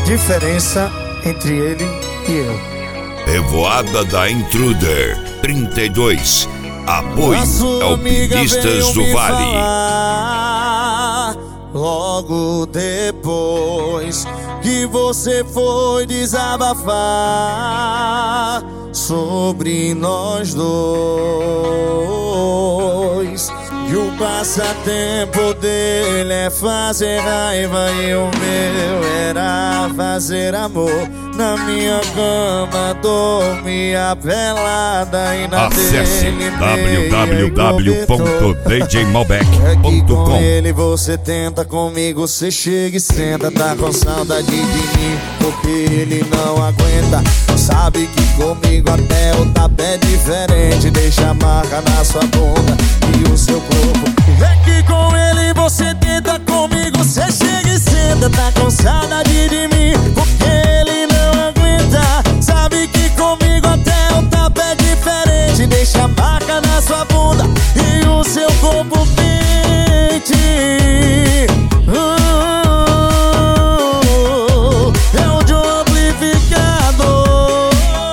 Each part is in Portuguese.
diferença entre ele e eu. Revoada da Intruder 32. Apoio Alpinistas do Vale. Logo depois que você foi desabafar sobre nós dois, e o passatempo dele é fazer raiva e o meu era fazer amor. Na minha cama dormia pelada e na Acesse dele www.djmalbec.com. é que com ele você tenta, comigo você chega e senta. Tá com saudade de mim porque ele não aguenta. Sabe que comigo até o tapa é diferente. Deixa a marca na sua bunda e o seu corpo. É que com ele você tenta, comigo você chega e senta. Tá com saudade de mim porque ele não aguenta. Sabe que comigo até o tapa é diferente. Deixa a marca na sua bunda e o seu corpo quente. É o de um amplificador.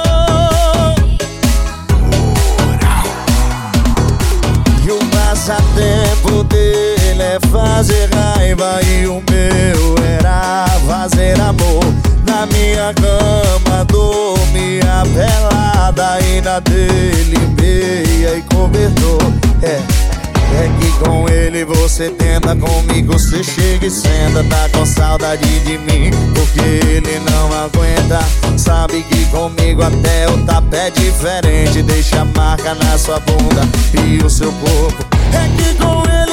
E o passatempo dele é fazer raiva e o meu era fazer amor. Na minha cama dormia pelada e na dele meia e cobertor. É que com ele você tenta, comigo você chega e senta. Tá com saudade de mim porque ele não aguenta. Sabe que comigo até o tapa é diferente. Deixa a marca na sua bunda e o seu corpo. É que com ele